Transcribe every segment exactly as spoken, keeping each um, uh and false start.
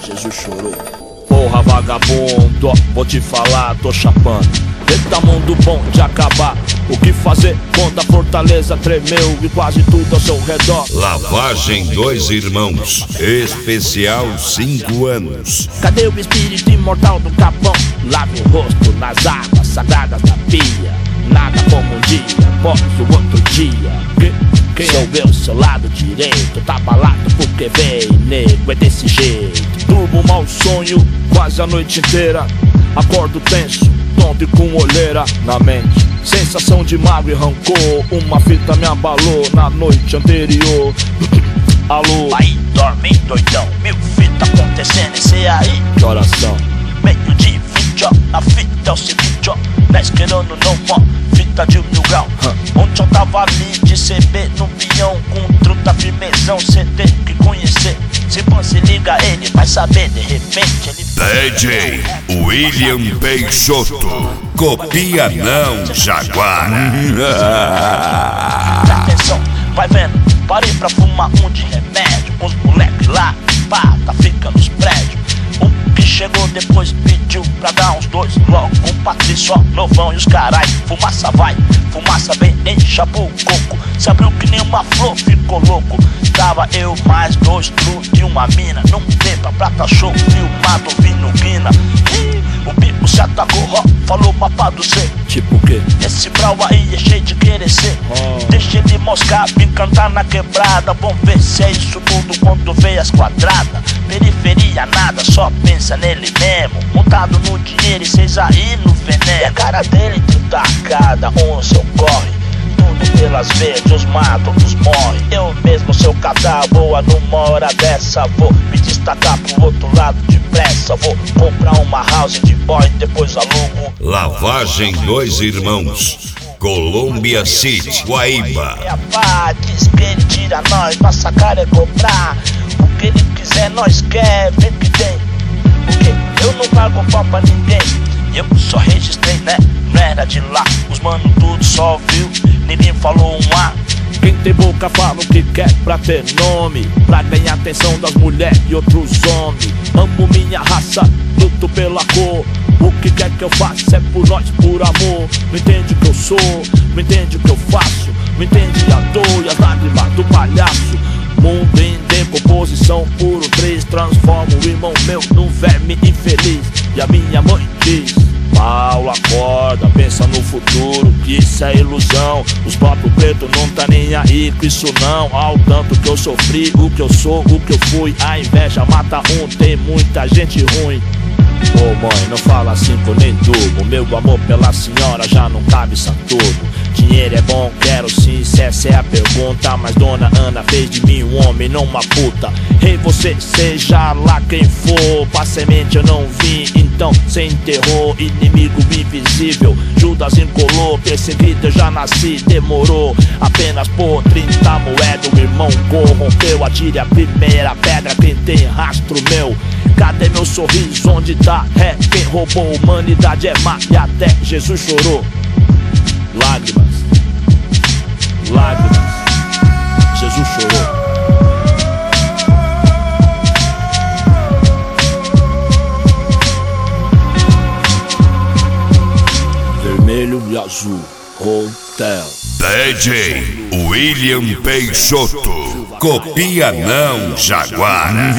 Jesus chorou. Porra vagabundo, vou te falar, tô chapando. Eita mundo bom de acabar. O que fazer quando a fortaleza tremeu e quase tudo ao seu redor? Lavagem Dois Irmãos, especial cinco anos. Cadê o espírito imortal do Capão? Lave o rosto nas águas sagradas da pia. Nada como um dia após o outro dia. Que, quem sou eu, seu lado direito? Tá balado porque vem, nego, é desse jeito. Durmo um mau sonho quase a noite inteira. Acordo tenso, tonto e com olheira na mente. Sensação de mágoa e rancor. Uma fita me abalou na noite anterior. Alô? Aí dorme doidão, mil fita acontecendo, esse aí. Que oração? Meio de vinte, ó, a fita é o seguinte, ó. Dez querendo não, ó, fita de mil grau. Huh. Ontem eu tava ali de C B no peão, com truta firmezão, cê tem que conhecer. Se você liga ele, vai saber, de repente ele... D J William Peixoto, copia não, Jaguara. Presta atenção, vai vendo, parei pra fumar um de remédio. Os moleques lá, pá, tá fica nos prédios. O que chegou depois pediu pra dar uns dois. Logo com o Patrício, ó, novão e os carai. Fumaça vai, fumaça vem, encha pro coco. Se abriu que nem uma flor, ficou louco. Tava eu mais dois truques e uma mina. Não beba, prata show, filmado, ouvindo guina. O bico se atacou, ó, falou mapa do C. Tipo o quê? Esse brau aí é cheio de querer ser. oh. Deixa ele moscar, vim cantar na quebrada. Vamos ver se é isso tudo quando vê as quadradas. Periferia nada, só pensa nele mesmo. Montado no dinheiro e cês aí no veneno. E a cara dele tudo cada um seu corre. Tudo pelas verdes, os matam, os morre. Eu mesmo, seu cadáver, voa numa hora dessa. Vou me destacar pro outro lado depressa. Vou comprar uma house de boy, depois alugo. Lavagem Dois Irmãos, Colômbia City, Guaíba. É a pá, diz que ele tira nós, nossa cara é cobrar. O que ele quiser, nós quer, vê que tem. Porque eu não pago pau pra ninguém. Eu só registrei, né? Não era de lá. Os mano tudo só viu, ninguém falou um A. Quem tem boca fala o que quer pra ter nome, pra ganhar atenção das mulheres e outros homens. Amo minha raça, luto pela cor. O que quer que eu faça é por nós, por amor. Não entende o que eu sou, não entende o que eu faço. Não entende a dor e as lágrimas do palhaço. Mundo em decomposição, puro três. Transforma o irmão meu num verme infeliz. E a minha mãe diz: Paulo, acorda, pensa no futuro, que isso é ilusão. Os próprios pretos não tá nem aí com isso não. Ao tanto que eu sofri, o que eu sou, o que eu fui. A inveja mata um, tem muita gente ruim. Ô oh, mãe, não fala assim que eu nem durmo. Meu amor pela senhora já não cabe Saturno. Dinheiro é bom, quero sim, se essa é a pergunta. Mas dona Ana fez de mim um homem, não uma puta. Ei, você seja lá quem for, pra semente eu não vim, então cê enterrou. Inimigo invisível, Judas encolou. Perseguido eu já nasci, demorou apenas por trinta moedas. O irmão corrompeu, atire a primeira pedra quem tem rastro meu. Cadê meu sorriso, onde tá? É quem roubou a humanidade, é má e até Jesus chorou. Lágrimas, lágrimas, Jesus chorou. Vermelho e azul, hotel. D J William Peixoto, copia não, Jaguara.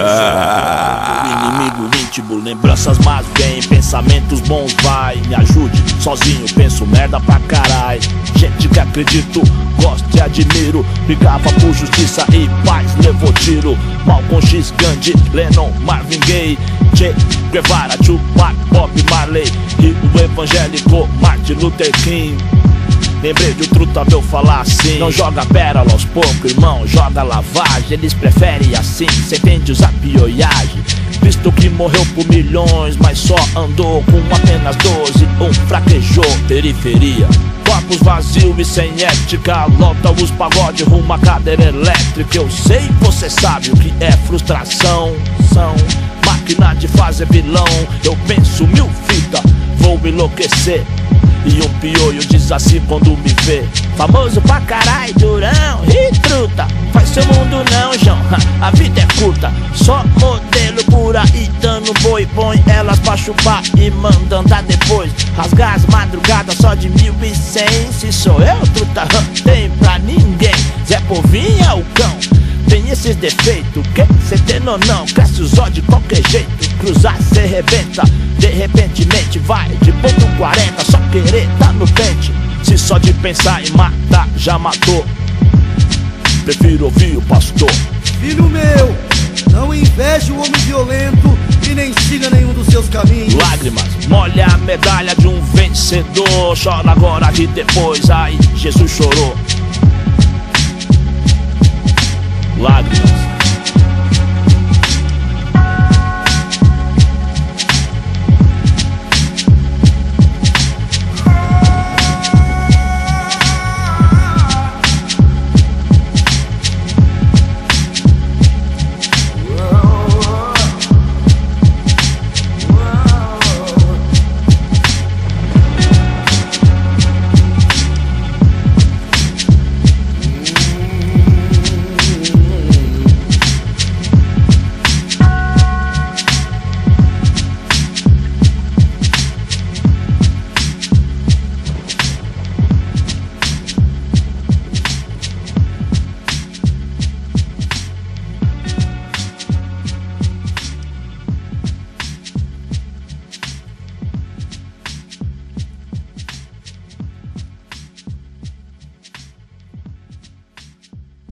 O inimigo íntimo, lembranças más vem, pensamentos bons vai. Me ajude, sozinho penso merda pra carai. Gente que acredito, gosto e admiro. Brigava por justiça e paz, levou tiro. Malcolm X, Gandhi, Lennon, Marvin Gaye, Che Guevara, Tupac, Bob Marley e o evangélico Martin Luther King. Lembrei de um truta meu falar assim: não joga pérola aos poucos, irmão, joga lavagem. Eles preferem assim, cê entende usar pioiagem. Cristo que morreu por milhões, mas só andou com apenas doze, um fraquejou. Periferia, corpos vazios e sem ética. Lota os pagode rumo à cadeira elétrica. Eu sei, você sabe o que é frustração. São máquina de fazer vilão. Eu penso mil fita, vou enlouquecer. E um pioio diz assim quando me vê: famoso pra carai, durão e truta. Faz seu mundo não, João, a vida é curta. Só modelo por e põe elas pra chupar e manda andar depois. Rasgar as madrugadas só de mil e cem. Se sou eu, truta, tem pra ninguém. Zé Povinho é o cão, tem esses defeitos, que cê tem ou não? Cresce os olhos de qualquer jeito, cruzar cê rebenta. De repentemente vai de ponto quarenta, só querer tá no pente. Se só de pensar em matar já matou, prefiro ouvir o pastor. Filho meu, não inveje o homem violento e nem siga nenhum dos seus caminhos. Lágrimas, molha a medalha de um vencedor. Chora agora e depois, ai, Jesus chorou. Lágrimas.